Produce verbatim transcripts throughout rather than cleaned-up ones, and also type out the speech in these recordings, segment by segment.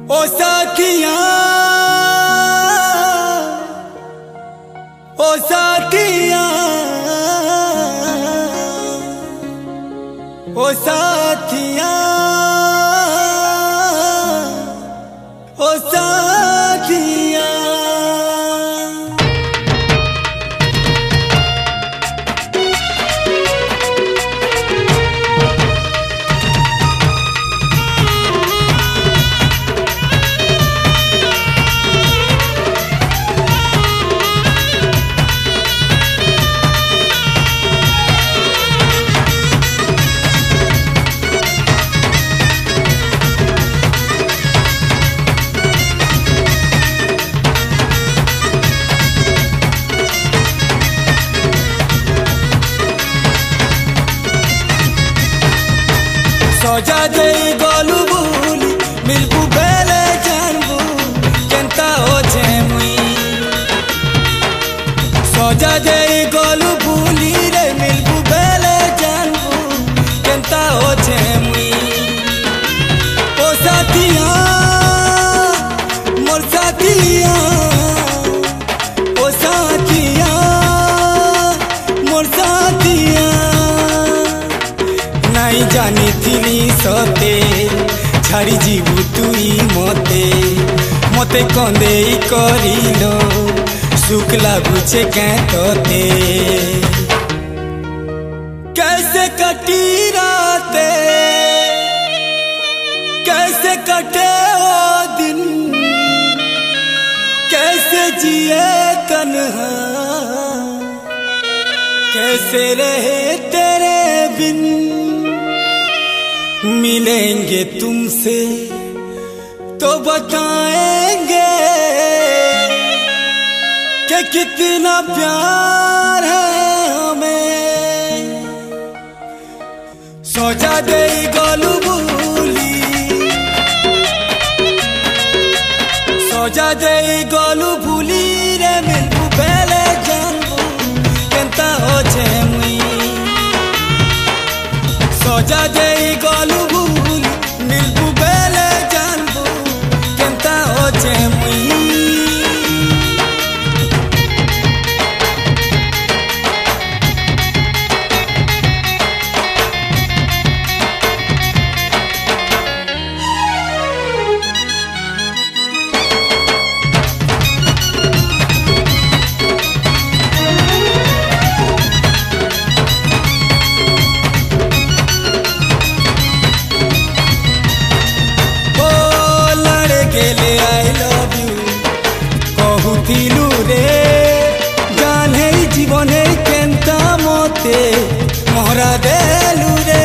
ओ साथिया ओ साथिया ओ साथिया ओ साथिया सजा दे गोलू बुली मिलबू बेले जानबू केंता होचे मुई सजा दे गोलू बुली रे मिलबू बेले जानबू केंता होचे मुई ओ साथिया मोर साथिया ओ साथिया मोर साथिया नहीं जानी थिली सते छाड़ी जीवु तुई मते मते कंदे करिलो सुख लागुचे क्या तोते कैसे कटी राते कैसे कटे वो दिन कैसे जिए तन्हा कैसे रहे तेरे बिन मिलेंगे तुमसे तो बताएंगे कि कितना प्यार है हमें सोचा दे गोलू बुली सोचा दे गोलू बुली रे मिलबू बेले जानबू केंता होचे मुई सोचा दे गोलू बुली मिलबू बेले जानबू केंता होचे मुई आई लव यू कहूतिलु रे जाने जीवने केंता मते मोहरा देलु रे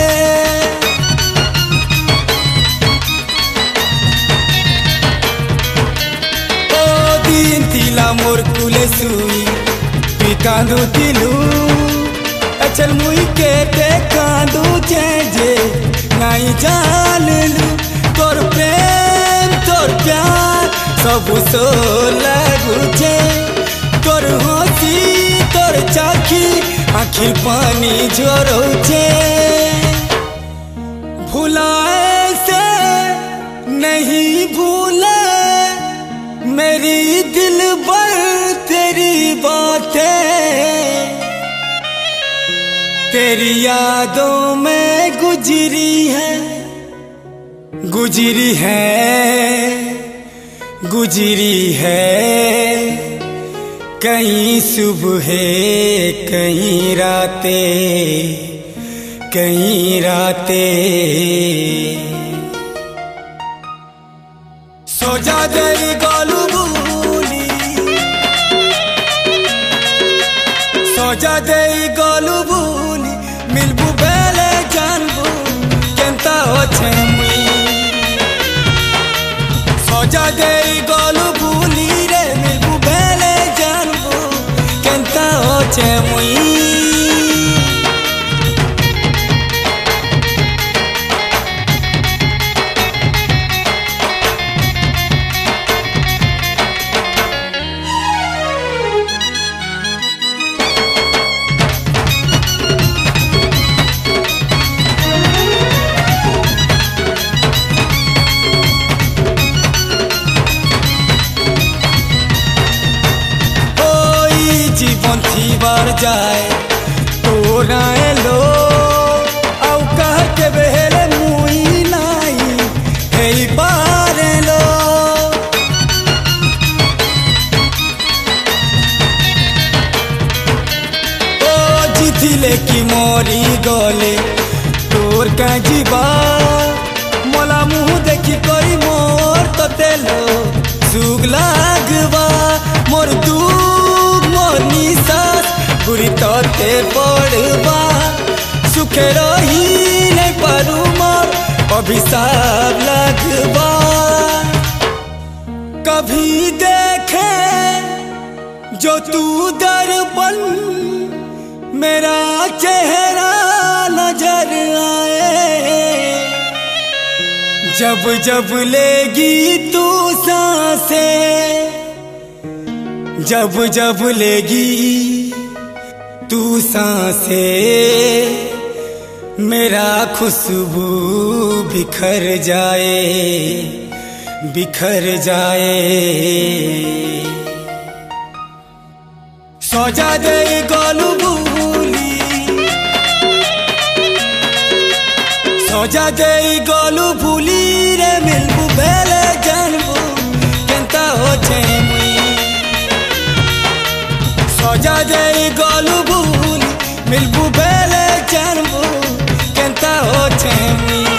ओ दिन तिला मोर कुले सुई तु कांदू तिलु अचल मुई के ते कांदू जे जे नहीं जानलु तोर प्रेम तोर प्यार सब सो लगुचे तोर हंसी तोर चाखी आखिर पानी झरोचे भुलाए से नहीं भूले मेरी दिल भर तेरी बातें तेरी यादों में गुजरी है गुजरी है गुजरी है कहीं सुबह कहीं रातें कहीं रातें सोचा दे गोलू बुली सोचा दे गोलू बुली मिलबू बेले जानबू केंता होचे मुई सोचा दे गोलू बुली रे मिलबू बेले जानबू केंता होचे मुई जाए तोराए लो औ कह के बेले मुई नाही हे पारे लो ओ जिथिले की मोरी गले तोर का जीवा मोला मुँह देखी कोई मोर तो तेलो सुग लागवा मोर दुख मोर निसास बुरी तो ते पड़वा सुखे रही नहीं पारू मोर अभिशाप लगवा कभी देखे जो तू दर्पण मेरा चेहरा नजर आए जब जब लेगी तू सांसें जब जब लेगी तू सांसें मेरा खुशबू बिखर जाए बिखर जाए सजा दे गलू भूली सजा दे गलू भूली रे मिलबू बेले जानबू केंता होचे मुई सजा दे गलू भूली मिलबू बेले जानबू केंता होचे मुई